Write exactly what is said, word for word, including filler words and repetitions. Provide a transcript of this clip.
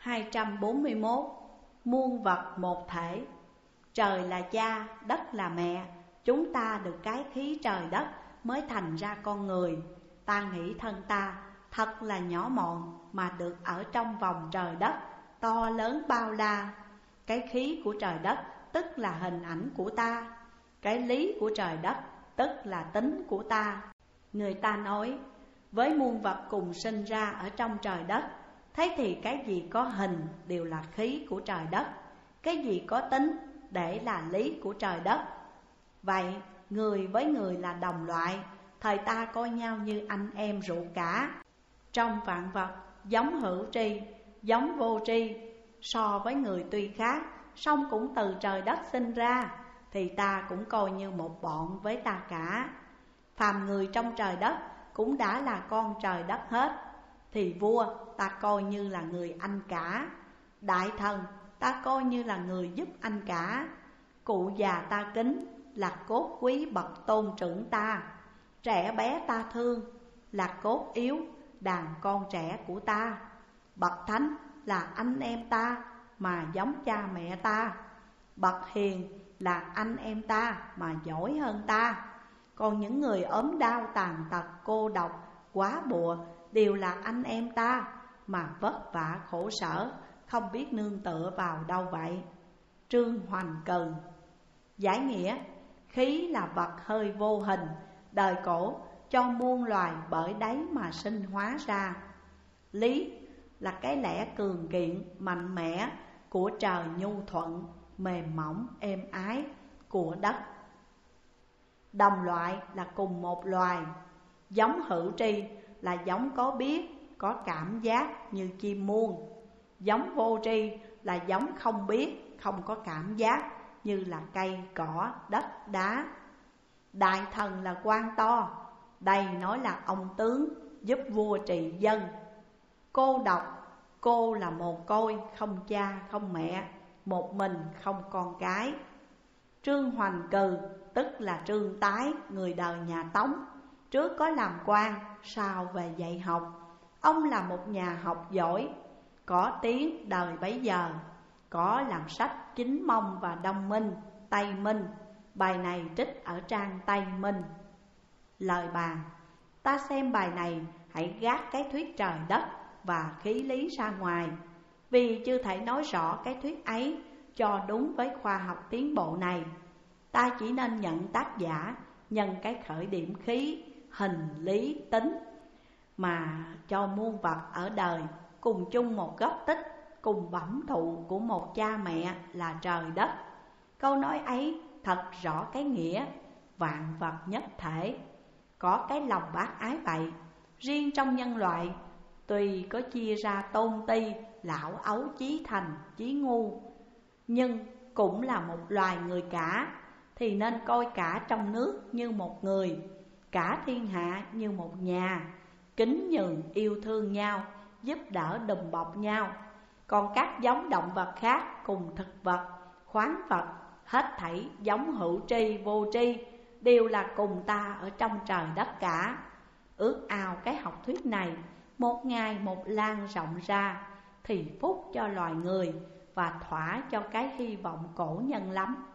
hai trăm bốn mươi mốt. Muôn vật một thể. Trời là cha, đất là mẹ, chúng ta được cái khí trời đất mới thành ra con người. Ta nghĩ thân ta thật là nhỏ mọn mà được ở trong vòng trời đất to lớn bao la. Cái khí của trời đất tức là hình ảnh của ta, cái lý của trời đất tức là tính của ta. Người ta nói với muôn vật cùng sinh ra ở trong trời đất, thế thì cái gì có hình đều là khí của trời đất, cái gì có tính để là lý của trời đất. Vậy người với người là đồng loại, thời ta coi nhau như anh em ruột cả. Trong vạn vật giống hữu tri, giống vô tri. So với người tuy khác, song cũng từ trời đất sinh ra, thì ta cũng coi như một bọn với ta cả. Phàm người trong trời đất cũng đã là con trời đất hết, thì vua ta coi như là người anh cả, đại thần ta coi như là người giúp anh cả. Cụ già ta kính là cốt quý bậc tôn trưởng ta, trẻ bé ta thương là cốt yếu đàn con trẻ của ta. Bậc thánh là anh em ta mà giống cha mẹ ta, bậc hiền là anh em ta mà giỏi hơn ta. Còn những người ốm đau tàn tật cô độc quá bùa đều là anh em ta mà vất vả khổ sở, không biết nương tựa vào đâu vậy. Trương Hoành Cần. Giải nghĩa: khí là vật hơi vô hình, đời cổ cho muôn loài bởi đấy mà sinh hóa ra. Lý là cái lẽ cường kiện, mạnh mẽ của trời, nhu thuận, mềm mỏng, êm ái của đất. Đồng loại là cùng một loài. Giống hữu tri là giống có biết, có cảm giác như chim muông. Giống vô tri là giống không biết, không có cảm giác như là cây, cỏ, đất, đá. Đại thần là quan to, đây nói là ông tướng giúp vua trị dân. Cô độc, cô là mồ côi, không cha không mẹ, một mình không con cái. Trương Hoành Cừ tức là Trương Tái, người đời nhà Tống, trước có làm quan, sau về dạy học. Ông là một nhà học giỏi, có tiếng đời bấy giờ, có làm sách Chính Mông và Đông Minh, Tây Minh. Bài này trích ở trang Tây Minh. Lời bàn: ta xem bài này hãy gác cái thuyết trời đất và khí lý ra ngoài, vì chưa thể nói rõ cái thuyết ấy cho đúng với khoa học tiến bộ này. Ta chỉ nên nhận tác giả nhân cái khởi điểm khí, hình, lý, tính mà cho muôn vật ở đời cùng chung một gốc tích, cùng bẩm thụ của một cha mẹ là trời đất. Câu nói ấy thật rõ cái nghĩa vạn vật nhất thể, có cái lòng bác ái vậy. Riêng trong nhân loại, tuy có chia ra tôn ti, lão ấu, chí thành, chí ngu, nhưng cũng là một loài người cả, thì nên coi cả trong nước như một người, cả thiên hạ như một nhà, kính nhường yêu thương nhau, giúp đỡ đùm bọc nhau. Còn các giống động vật khác cùng thực vật, khoáng vật, hết thảy giống hữu tri vô tri đều là cùng ta ở trong trời đất cả. Ước ao cái học thuyết này một ngày một lan rộng ra, thì phúc cho loài người và thỏa cho cái hy vọng cổ nhân lắm.